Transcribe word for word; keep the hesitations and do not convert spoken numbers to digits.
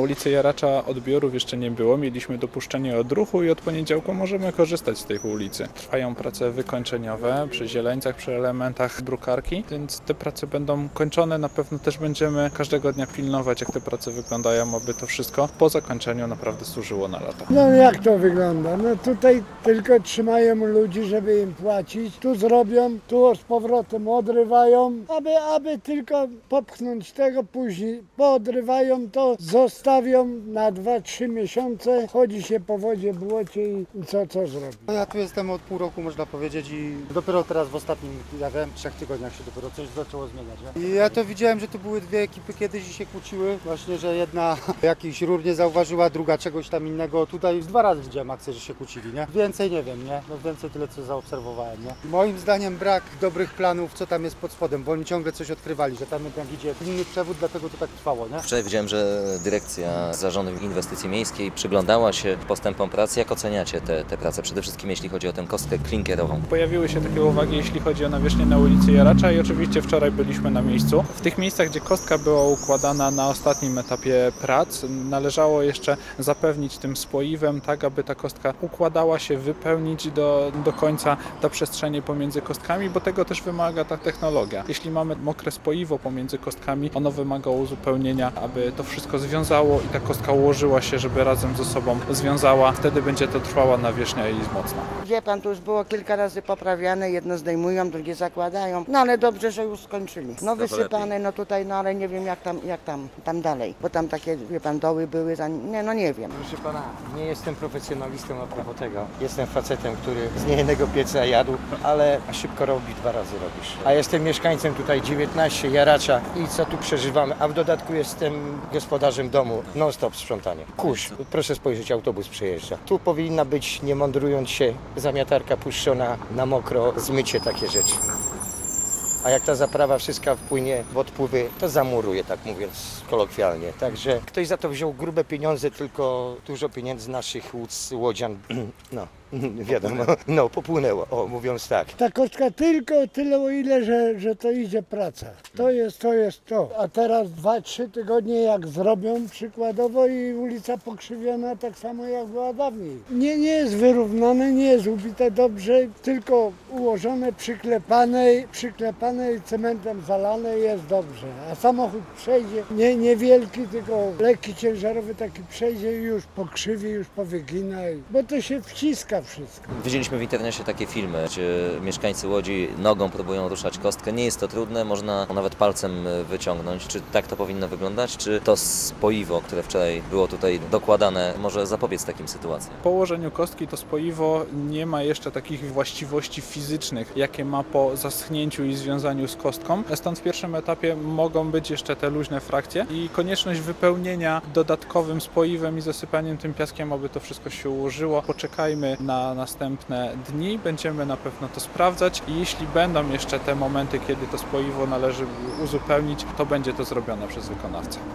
ulicy Jaracza odbiorów jeszcze nie było, mieliśmy dopuszczenie odruchu i od poniedziałku możemy korzystać z tej ulicy. Trwają prace wykończeniowe przy zieleńcach, przy elementach drukarki, więc te prace będą kończone. Na pewno też będziemy każdego dnia pilnować, jak te prace wyglądają, aby to wszystko po zakończeniu naprawdę służyło na lata. No jak to wygląda? No tutaj tylko trzymają ludzi, żeby im płacić. Tu zrobią, tu z powrotem odrywają, aby, aby tylko popchnąć tego, później poodrywają to, zostawią na dwa trzy miesiące, chodzi się po wodzie, błocie i co, co zrobi. Ja tu jestem od pół roku, można powiedzieć, i dopiero teraz w ostatnim, ja wiem, trzech tygodniach się dopiero coś zaczęło zmieniać. Nie? I ja to widziałem, że tu były dwie ekipy kiedyś i się kłóciły, właśnie, że jedna jakiś rur nie zauważyła, druga czegoś tam innego. Tutaj dwa razy widziałem akcję, że się kłócili, nie? Więcej nie wiem, nie? No więcej tyle, co zaobserwowałem, nie? Moim zdaniem brak dobrych planów, co tam jest pod spodem, bo oni ciągle coś odkrywali, że tam, tam idzie inny przewód, dlatego to tak trwało, nie? Wczoraj widziałem, że dyrekcja Zarządu Inwestycji Miejskiej przyglądała się postępom pracy. Jak oceniacie te, te prace? Przede wszystkim jeśli chodzi o tę kostkę klinkerową. Pojawiły się takie uwagi, jeśli chodzi o nawierzchnię na ulicy Jaracza i oczywiście wczoraj byliśmy na miejscu. W tych miejscach, gdzie kostka była układana na ostatnim etapie prac, należało jeszcze zapewnić tym spoiwem, tak aby ta kostka układała się, wypełnić do, do końca ta przestrzenie pomiędzy kostkami, bo tego też wymaga ta technologia. Jeśli mamy mokre spoiwo pomiędzy kostkami, ono wymaga uzupełnienia, aby to wszystko związało i ta kostka ułożyła się, żeby razem ze sobą związała. Wtedy będzie to trwała nawierzchnia i mocna. Wie pan, to już było kilka razy poprawiane, jedno zdejmują, drugie zakładają, no ale dobrze, że już skończyli. No wysypane, no tutaj, no ale nie wiem jak tam, jak tam, tam dalej, bo tam takie, wie pan, doły były, za, nie, no nie wiem. Proszę pana, nie jestem profesjonalistą a propos tego. Jestem facetem, który z niejednego pieca jadł, ale szybko robi, dwa razy robisz. A jestem mieszkańcem tutaj dziewiętnaście Jaracza i co tu przeżywamy, a w dodatku jestem gospodarzem domu, non stop sprzątanie. Kurz, proszę spojrzeć, autobus przejeżdża. Tu powinna być, nie mądrując się, zamiatarka puszczona na mokro, zmycie takie rzeczy. A jak ta zaprawa wszystka wpłynie w odpływy, to zamuruje, tak mówiąc kolokwialnie. Także ktoś za to wziął grube pieniądze, tylko dużo pieniędzy naszych łódz, łodzian, no. Wiadomo, no popłynęło, o mówiąc tak. Ta kostka tylko tyle, o ile, że, że to idzie praca. To jest, to jest to. A teraz dwa, trzy tygodnie jak zrobią przykładowo i ulica pokrzywiona tak samo jak była dawniej. Nie, nie jest wyrównane, nie jest ubite dobrze, tylko ułożone, przyklepane, przyklepane i cementem zalane jest dobrze. A samochód przejdzie, nie niewielki, tylko lekki ciężarowy taki przejdzie i już pokrzywi, już powygina, bo to się wciska wszystko. Widzieliśmy w internecie takie filmy, gdzie mieszkańcy Łodzi nogą próbują ruszać kostkę. Nie jest to trudne, można nawet palcem wyciągnąć. Czy tak to powinno wyglądać? Czy to spoiwo, które wczoraj było tutaj dokładane, może zapobiec takim sytuacjom? Po ułożeniu kostki to spoiwo nie ma jeszcze takich właściwości fizycznych, jakie ma po zaschnięciu i związaniu z kostką. Stąd w pierwszym etapie mogą być jeszcze te luźne frakcje i konieczność wypełnienia dodatkowym spoiwem i zasypaniem tym piaskiem, aby to wszystko się ułożyło. Poczekajmy na następne dni, będziemy na pewno to sprawdzać i jeśli będą jeszcze te momenty, kiedy to spoiwo należy uzupełnić, to będzie to zrobione przez wykonawcę.